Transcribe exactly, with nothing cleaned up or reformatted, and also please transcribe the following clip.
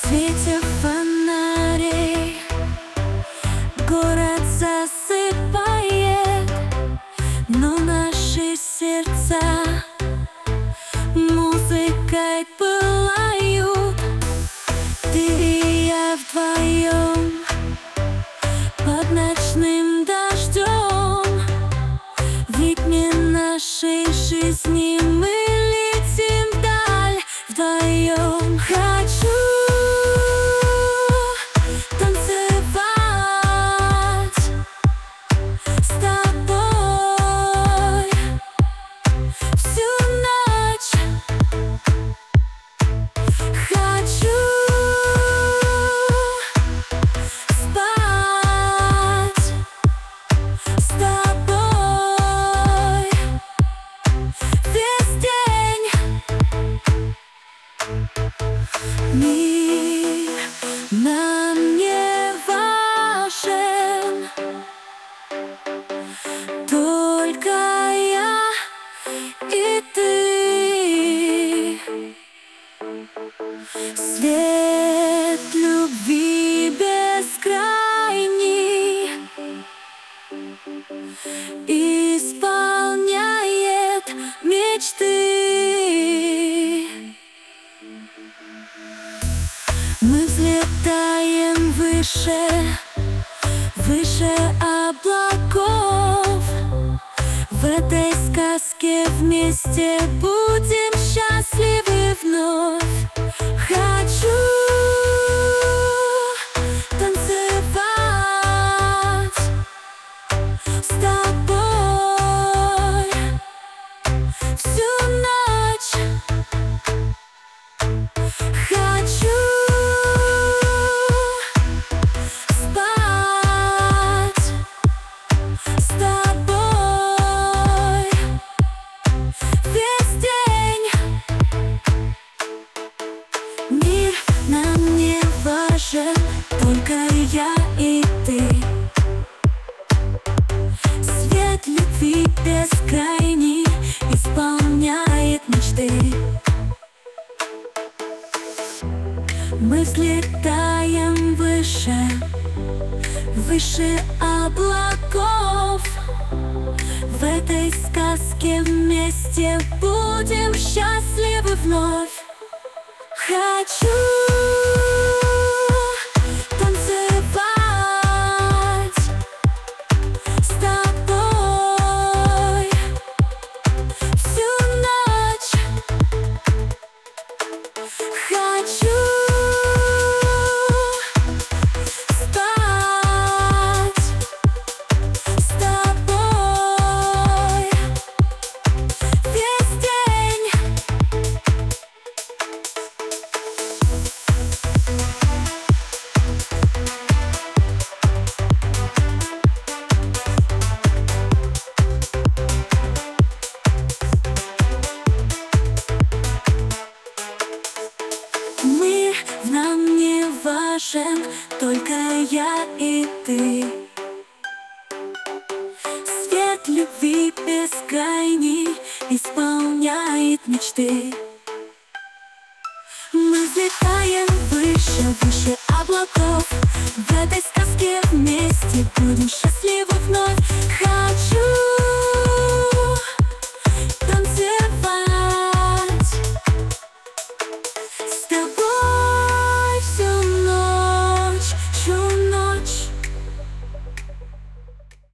свете фонарей город засыпает, но наши сердца музыкой пылают. Ты и я вдвоем под ночным дождем, в ритме нашей жизни мы летим вдаль вдвоем. Хочу танцевать с тобой всю ночь. Хочу спать с тобой весь день. Мир нам не важен, только я и ты. Свет любви бескрайний исполняет мечты. Мы взлетаем выше, выше облаков. В этой сказке вместе будем счастливы вновь. Хочу танцевать с тобой всю ночь. Хочу спать с тобой весь день. Мир нам не важен, только я и ты. Свет любви бескрайний исполняет мечты. Мы взлетаем выше, выше облаков. В этой сказке вместе будем счастливы вновь. Хочу танцевать с тобой всю ночь. Хочу спать с тобой весь день. Мир нам не важен, только я и ты. Свет любви бескрайний исполняет мечты. Мы взлетаем выше, выше облаков. В этой сказке вместе будем счастливы вновь. Хочу